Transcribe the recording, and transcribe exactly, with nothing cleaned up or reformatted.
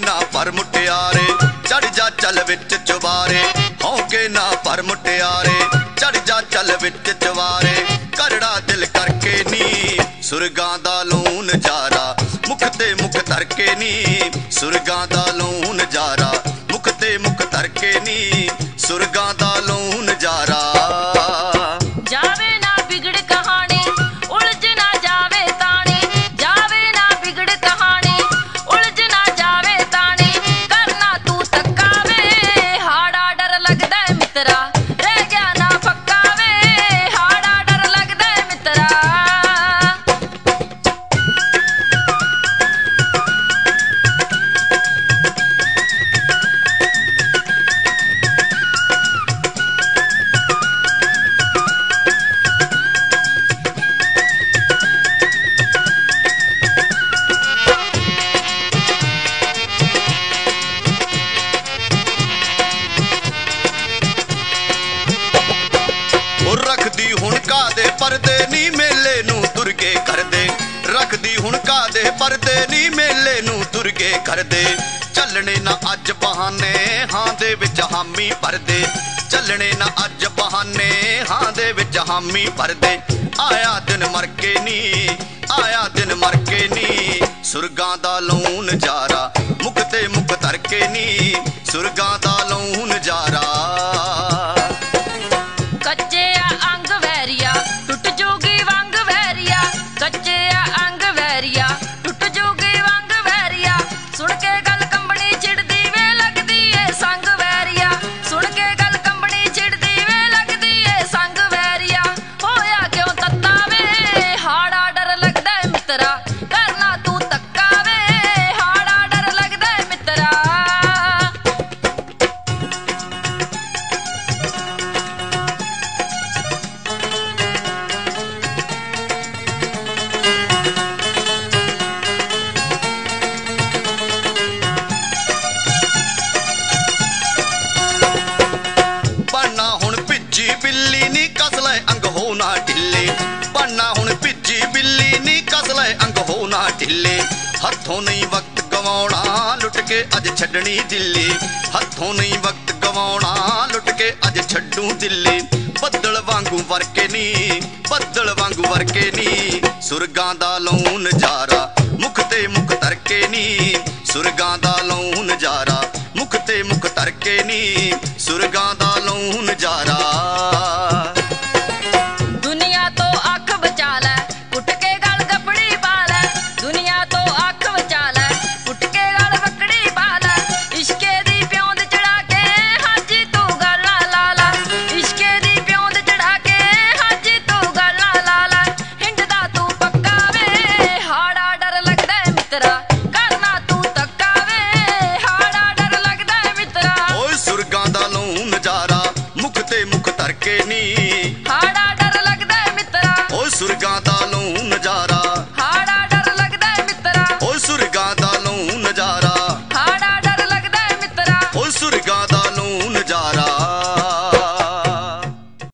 ना पर मुटियारे चढ़ जा चल विच चुबारे हौके ना पर मुटियारे चढ़ जा चल विच चुबारे करड़ा दिल करके नी सुरगां दा लून जारा मुख ते मुख धरके नी सुरगां दा लून जारा मुख ते मुख धरके नी सुरगां दा लून जारा जावे ना बिगड़ कहानी उलझ ना जावे तानी जावे ना बिगड़ कहानी उलझ ना जावे तानी करना तू तकावे हाड़ा डर लगदा है मित्रा रह गया ना पक्कावे हाड़ा डर लगदा है मित्रा रखदी हुण कादे परदे नी मेले नू तुरगे करदे रखदी हुण कादे परदे नी मेले नू तुरगे करदे चलने ना अज बहाने हां दे विच हामी भरदे चलने ना अज बहाने हां दे विच हामी भरदे आया दिन मर के नी आया दिन मर के नी सुरगां दा लून जारा मुख ते मुख धरके नी सुरगां दा लून जारा कच्चे अंग वैरिया टुट जोगी वांग वैरिया कच्चे अंग वैरिया टुट जोगी वांग वैरिया सुन के गल कंबनी चिड़दी वे लगदी ए संग वैरिया सुन के गल कंबनी चिड़दी वे लगदी ए संग वैरिया होया क्यों तत्ता वे हाड़ा डर लगदा है मित्रा करना तू तक्का वे हाड़ा डर लगदा है मित्रा बनना हुण भिज्जी बिल्ली नी कसले अंग हो ना ढिले बनना हुण भिज्जी बिल्ली नी कसले अंग हो ना ढिले हथों नहीं वक्त गवाउणा लुट के अज छड्डनी दिल्ली हथों नहीं वक्त गवाउणा लुट के अज छड्डू दिल्ली बदल वांगू वरके नी बदल वांगू वरके नी सुरगां दा लून जारा मुख ते मुख धरके नी सुरगां दा